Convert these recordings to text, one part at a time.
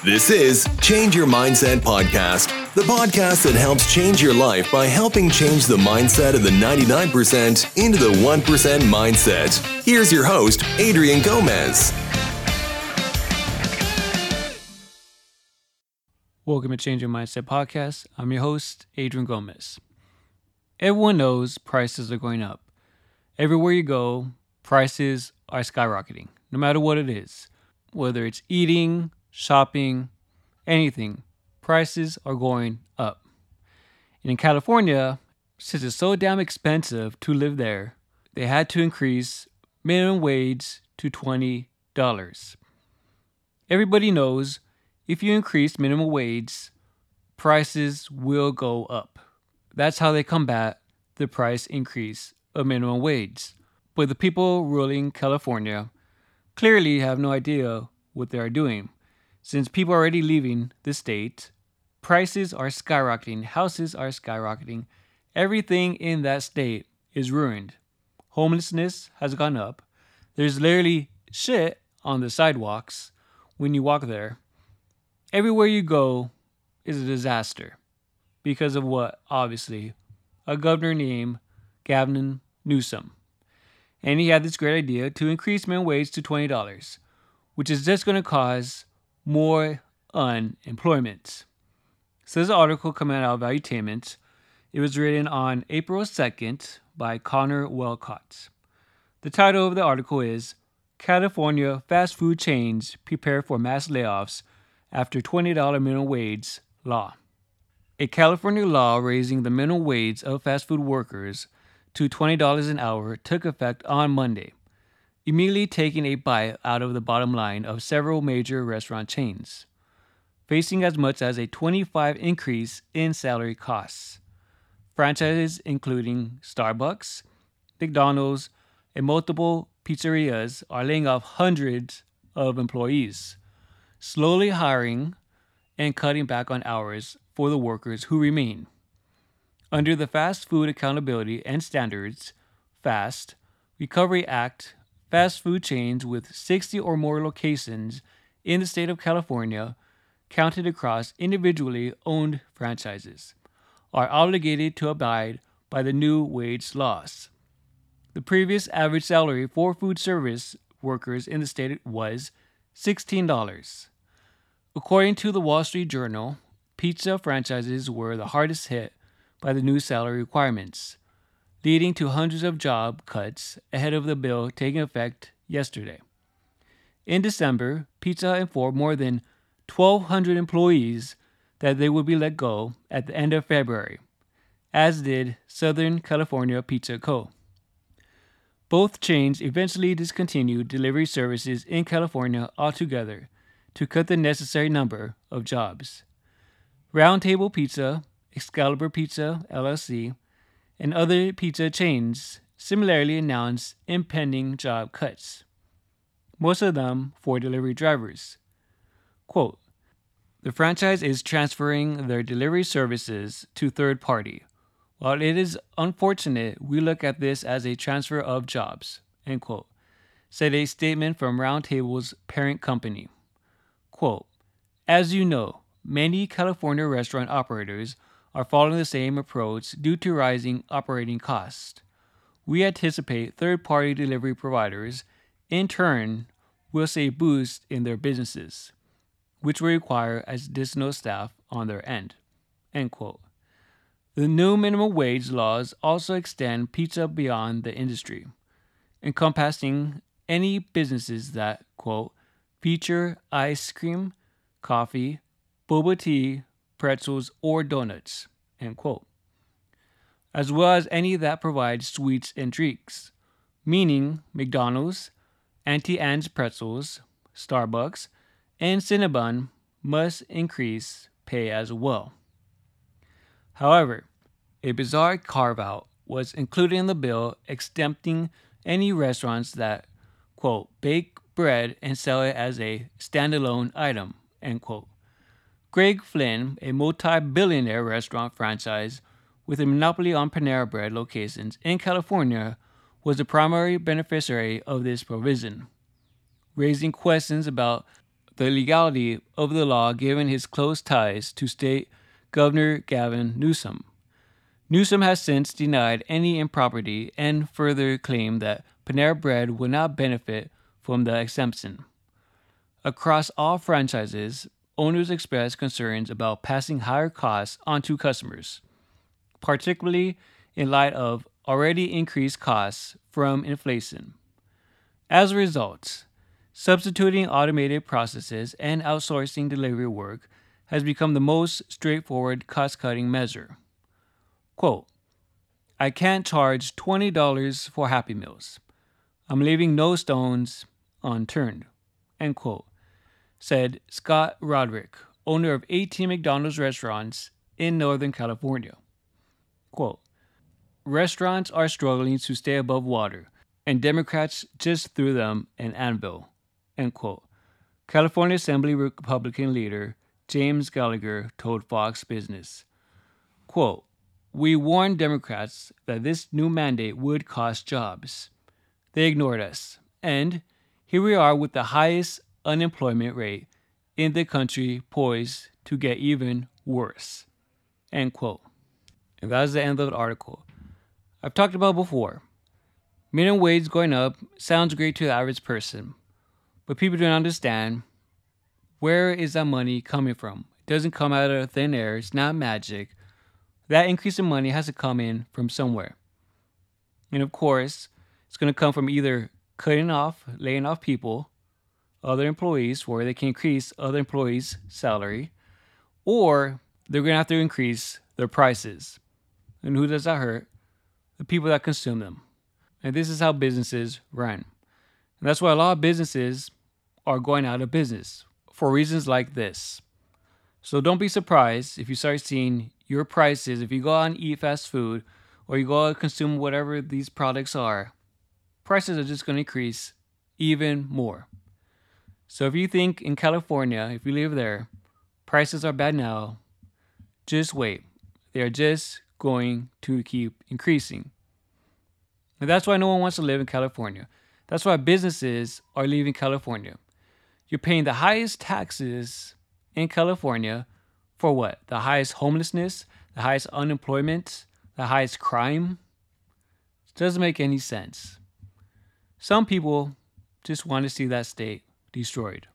This is Change Your Mindset Podcast, the podcast that helps change your life by helping change the mindset of the 99% into the 1% mindset. Here's your host, Adrian Gomez. Welcome to Change Your Mindset Podcast. I'm your host, Adrian Gomez. Everyone knows prices are going up. Everywhere you go, prices are skyrocketing, no matter what it is. Whether it's eating, shopping, anything, prices are going up. And in California, since it's so damn expensive to live there, they had to increase minimum wage to $20. Everybody knows if you increase minimum wage, prices will go up. That's how they combat the price increase of minimum wage. But the people ruling California clearly have no idea what they are doing. Since people are already leaving the state, prices are skyrocketing, houses are skyrocketing, everything in that state is ruined. Homelessness has gone up. There's literally shit on the sidewalks when you walk there. Everywhere you go is a disaster because of what, obviously, a governor named Gavin Newsom. And he had this great idea to increase minimum wage to $20, which is just going to cause more unemployment. So this article coming out of Valuetainment. It was written on April 2nd by Connor Welcott. The title of the article is California Fast Food Chains Prepare for Mass Layoffs After $20 Minimum Wage Law. A California law raising the minimum wage of fast food workers to $20 an hour took effect on Monday, immediately taking a bite out of the bottom line of several major restaurant chains, facing as much as a 25% increase in salary costs. Franchises including Starbucks, McDonald's, and multiple pizzerias are laying off hundreds of employees, slowly hiring and cutting back on hours for the workers who remain. Under the Fast Food Accountability and Standards (FAST) Recovery Act, fast food chains with 60 or more locations in the state of California, counted across individually owned franchises, are obligated to abide by the new wage laws. The previous average salary for food service workers in the state was $16. According to the Wall Street Journal, pizza franchises were the hardest hit by the new salary requirements, leading to hundreds of job cuts ahead of the bill taking effect yesterday. In December, Pizza informed more than 1,200 employees that they would be let go at the end of February, as did Southern California Pizza Co. Both chains eventually discontinued delivery services in California altogether to cut the necessary number of jobs. Round Table Pizza, Excalibur Pizza, LLC, and other pizza chains similarly announced impending job cuts, most of them for delivery drivers. Quote, the franchise is transferring their delivery services to third party. While it is unfortunate, we look at this as a transfer of jobs, end quote, said a statement from Round Table's parent company. Quote, as you know, many California restaurant operators are following the same approach due to rising operating costs. We anticipate third-party delivery providers, in turn, will see a boost in their businesses, which will require additional staff on their end. End quote. The new minimum wage laws also extend pizza beyond the industry, encompassing any businesses that, quote, feature ice cream, coffee, boba tea, pretzels, or donuts, end quote, as well as any that provide sweets and drinks, meaning McDonald's, Auntie Anne's Pretzels, Starbucks, and Cinnabon must increase pay as well. However, a bizarre carve-out was included in the bill exempting any restaurants that, quote, bake bread and sell it as a standalone item, end quote. Greg Flynn, a multi-billionaire restaurant franchise with a monopoly on Panera Bread locations in California, was the primary beneficiary of this provision, raising questions about the legality of the law given his close ties to state Governor Gavin Newsom. Newsom has since denied any impropriety and further claimed that Panera Bread will not benefit from the exemption. Across all franchises, owners expressed concerns about passing higher costs onto customers, particularly in light of already increased costs from inflation. As a result, substituting automated processes and outsourcing delivery work has become the most straightforward cost-cutting measure. Quote, I can't charge $20 for Happy Meals. I'm leaving no stones unturned, end quote, said Scott Roderick, owner of 18 McDonald's restaurants in Northern California. Quote, restaurants are struggling to stay above water, and Democrats just threw them an anvil, end quote. California Assembly Republican leader James Gallagher told Fox Business. Quote, we warned Democrats that this new mandate would cost jobs. They ignored us, and here we are with the highest unemployment rate in the country, poised to get even worse, end quote. And that's the end of the article. I've talked about before. Minimum wage going up sounds great to the average person, but people don't understand where is that money coming from. It doesn't come out of thin air. It's not magic. That increase in money has to come in from somewhere. And of course, it's going to come from either laying off people, other employees, where they can increase other employees' salary, or they're going to have to increase their prices. And who does that hurt? The people that consume them. And this is how businesses run. And that's why a lot of businesses are going out of business for reasons like this. So don't be surprised if you start seeing your prices, if you go out and eat fast food, or you go out and consume whatever these products are, prices are just going to increase even more. So if you think in California, if you live there, prices are bad now, just wait. They are just going to keep increasing. And that's why no one wants to live in California. That's why businesses are leaving California. You're paying the highest taxes in California for what? The highest homelessness, the highest unemployment, the highest crime? It doesn't make any sense. Some people just want to see that state destroyed.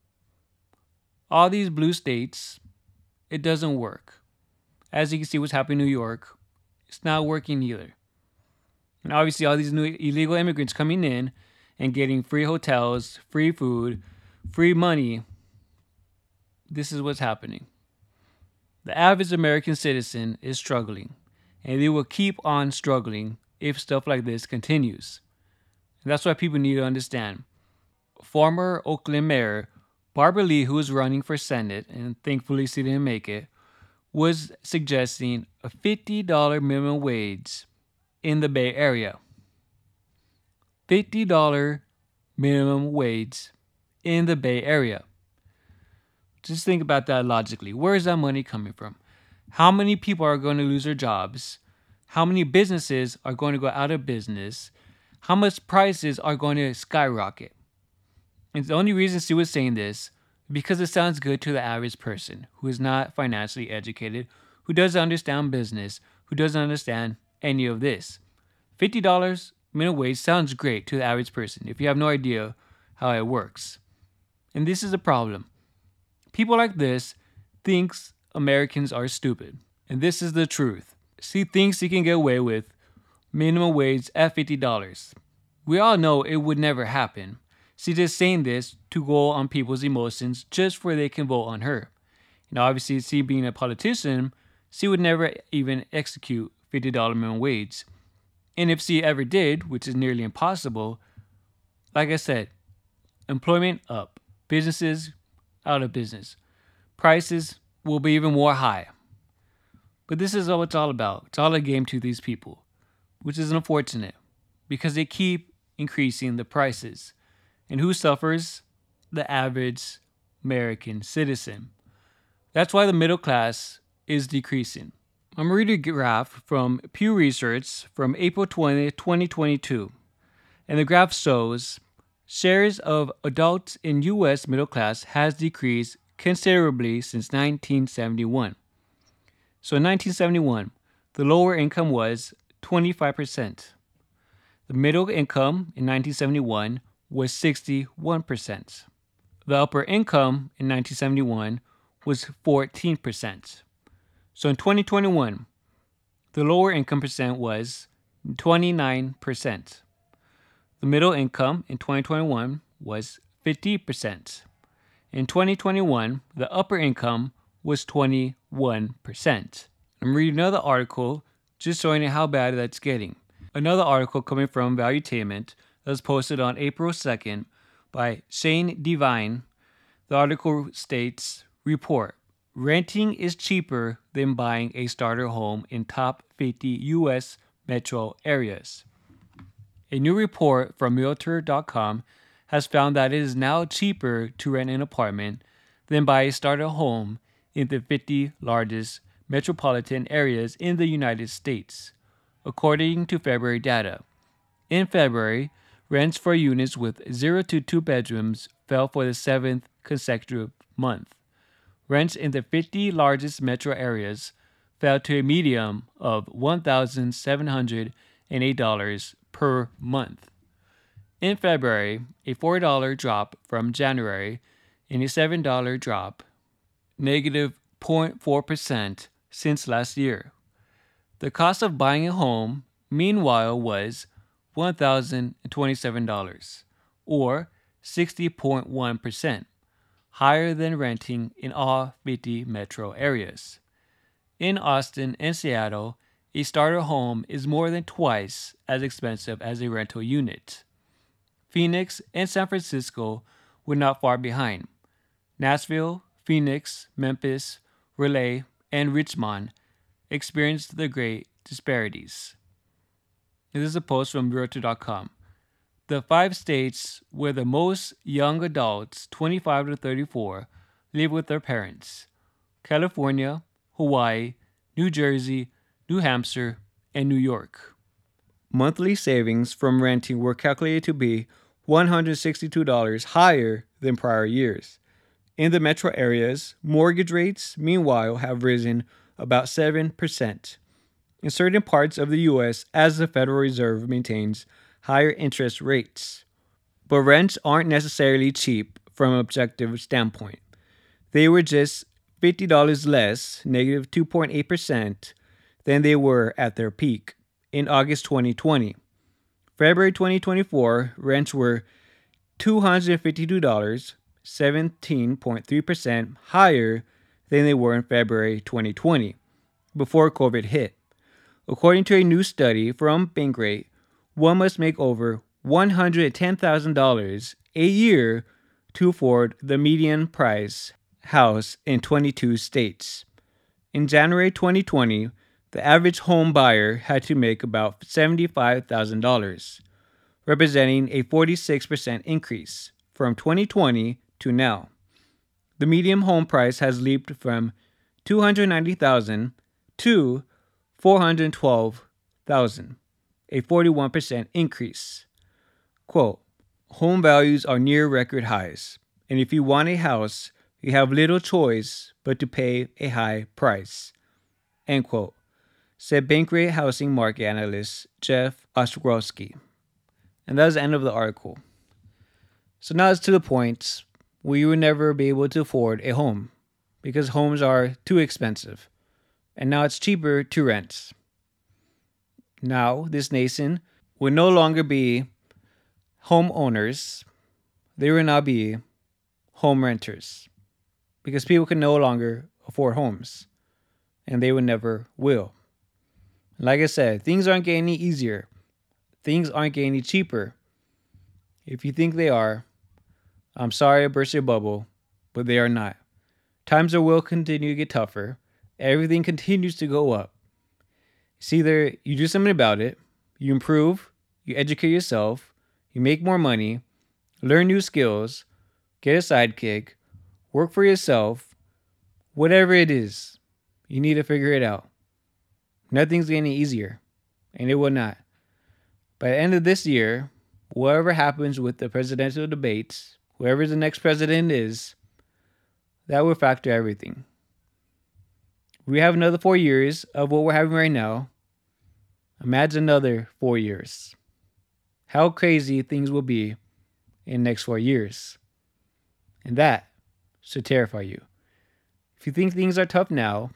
All these blue states, it doesn't work. As you can see what's happening in New York, it's not working either. And obviously all these new illegal immigrants coming in and getting free hotels, free food, free money, this is what's happening. The average American citizen is struggling, and they will keep on struggling if stuff like this continues. And that's why people need to understand. Former Oakland Mayor Barbara Lee, who was running for Senate, and thankfully she didn't make it, was suggesting a $50 minimum wage in the Bay Area. $50 minimum wage in the Bay Area. Just think about that logically. Where is that money coming from? How many people are going to lose their jobs? How many businesses are going to go out of business? How much prices are going to skyrocket? And the only reason she was saying this, because it sounds good to the average person who is not financially educated, who doesn't understand business, who doesn't understand any of this. $50 minimum wage sounds great to the average person if you have no idea how it works. And this is a problem. People like this thinks Americans are stupid. And this is the truth. She thinks she can get away with minimum wage at $50. We all know it would never happen. She's just saying this to go on people's emotions just for they can vote on her. And obviously, she being a politician, she would never even execute $50 minimum wage. And if she ever did, which is nearly impossible, like I said, employment up, businesses out of business, prices will be even more high. But this is what it's all about. It's all a game to these people, which is unfortunate because they keep increasing the prices. And who suffers? The average American citizen. That's why the middle class is decreasing. I'm reading a graph from Pew Research from April 20th, 2022. And the graph shows Shares of adults in U.S. middle class has decreased considerably since 1971. So in 1971, the lower income was 25%. The middle income in 1971 was 61%. The upper income in 1971 was 14%. So in 2021, the lower income percent was 29%. The middle income in 2021 was 50%. In 2021, the upper income was 21%. I'm reading another article just showing you how bad that's getting. Another article coming from Valuetainment that was posted on April 2nd by Shane Devine. The article states, report, renting is cheaper than buying a starter home in top 50 U.S. metro areas. A new report from Realtor.com has found that it is now cheaper to rent an apartment than buy a starter home in the 50 largest metropolitan areas in the United States, according to February data. In February, rents for units with 0 to 2 bedrooms fell for the 7th consecutive month. Rents in the 50 largest metro areas fell to a median of $1,708 per month. In February, a $4 drop from January and a $7 drop, negative 0.4% since last year. The cost of buying a home, meanwhile, was $1,027, or 60.1%, higher than renting in all 50 metro areas. In Austin and Seattle, a starter home is more than twice as expensive as a rental unit. Phoenix and San Francisco were not far behind. Nashville, Phoenix, Memphis, Raleigh, and Richmond experienced the great disparities. This is a post from Realtor.com. The 5 states where the most young adults, 25 to 34, live with their parents: California, Hawaii, New Jersey, New Hampshire, and New York. Monthly savings from renting were calculated to be $162 higher than prior years. In the metro areas, mortgage rates, meanwhile, have risen about 7%. In certain parts of the U.S., as the Federal Reserve maintains higher interest rates. But rents aren't necessarily cheap from an objective standpoint. They were just $50 less, negative 2.8%, than they were at their peak in August 2020. February 2024, rents were $252, 17.3% higher than they were in February 2020, before COVID hit. According to a new study from Bankrate, one must make over $110,000 a year to afford the median price house in 22 states. In January 2020, the average home buyer had to make about $75,000, representing a 46% increase from 2020 to now. The median home price has leaped from $290,000 to $412,000, a 41% increase. Quote, home values are near record highs, and if you want a house, you have little choice but to pay a high price, end quote, said Bankrate housing market analyst Jeff Ostrowski. And that was the end of the article. So now it's to the point where you will never be able to afford a home because homes are too expensive. And now it's cheaper to rent. Now, this nation will no longer be homeowners. They will now be home renters because people can no longer afford homes and they will never will. Like I said, things aren't getting any easier. Things aren't getting any cheaper. If you think they are, I'm sorry to burst your bubble, but they are not. Times will continue to get tougher. Everything continues to go up. It's either you do something about it, you improve, you educate yourself, you make more money, learn new skills, get a sidekick, work for yourself, whatever it is, you need to figure it out. Nothing's getting easier, and it will not. By the end of this year, whatever happens with the presidential debates, whoever the next president is, that will factor everything. We have another 4 years of what we're having right now. Imagine another 4 years. How crazy things will be in the next 4 years. And that should terrify you. If you think things are tough now,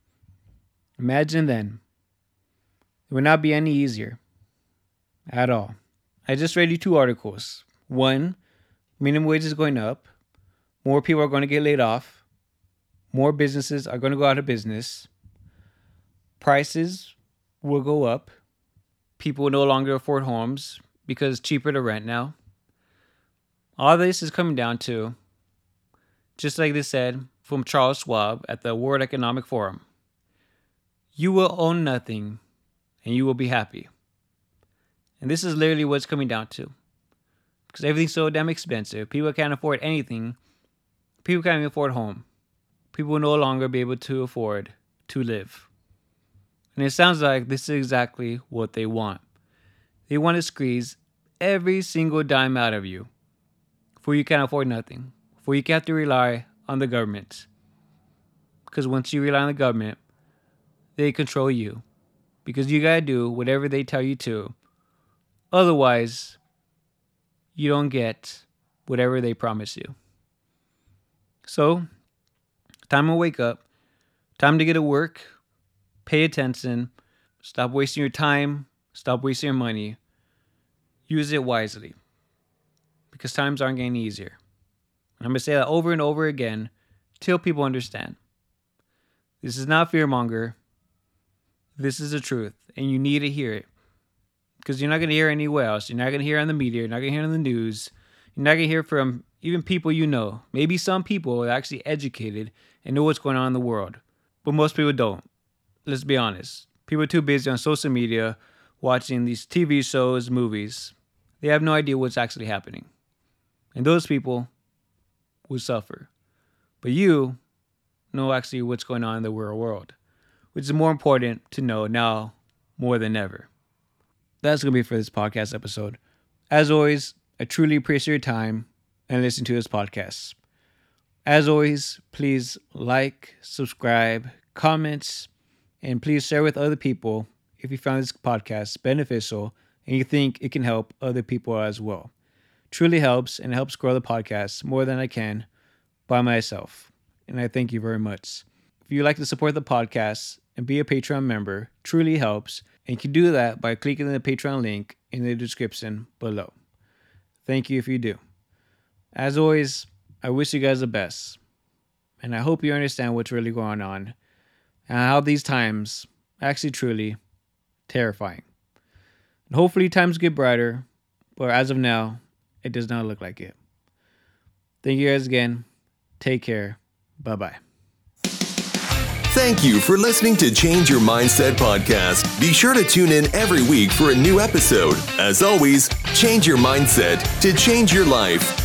imagine then. It will not be any easier at all. I just read you 2 articles. One, minimum wage is going up. More people are going to get laid off. More businesses are going to go out of business. Prices will go up. People will no longer afford homes because it's cheaper to rent now. All this is coming down to, just like they said from Charles Schwab at the World Economic Forum, you will own nothing and you will be happy. And this is literally what it's coming down to. Because everything's so damn expensive. People can't afford anything. People can't even afford home. People will no longer be able to afford to live. And it sounds like this is exactly what they want. They want to squeeze every single dime out of you. For you can't afford nothing. For you have to rely on the government. Because once you rely on the government, they control you. Because you gotta do whatever they tell you to. Otherwise, you don't get whatever they promise you. So, time to wake up. Time to get to work. Pay attention. Stop wasting your time. Stop wasting your money. Use it wisely. Because times aren't getting easier. And I'm going to say that over and over again till people understand. This is not fearmonger. This is the truth. And you need to hear it. Because you're not going to hear it anywhere else. You're not going to hear it on the media. You're not going to hear it on the news. You're not going to hear from even people you know. Maybe some people are actually educated and know what's going on in the world. But most people don't. Let's be honest. People are too busy on social media watching these TV shows, movies. They have no idea what's actually happening. And those people will suffer. But you know actually what's going on in the real world, which is more important to know now more than ever. That's going to be it for this podcast episode. As always, I truly appreciate your time and listening to this podcast. As always, please like, subscribe, comment, and please share with other people if you found this podcast beneficial and you think it can help other people as well. Truly helps and helps grow the podcast more than I can by myself. And I thank you very much. If you'd like to support the podcast and be a Patreon member, truly helps. And you can do that by clicking the Patreon link in the description below. Thank you if you do. As always, I wish you guys the best. And I hope you understand what's really going on and how these times are actually truly terrifying. And hopefully times get brighter, but as of now, it does not look like it. Thank you guys again. Take care. Bye-bye. Thank you for listening to Change Your Mindset podcast. Be sure to tune in every week for a new episode. As always, change your mindset to change your life.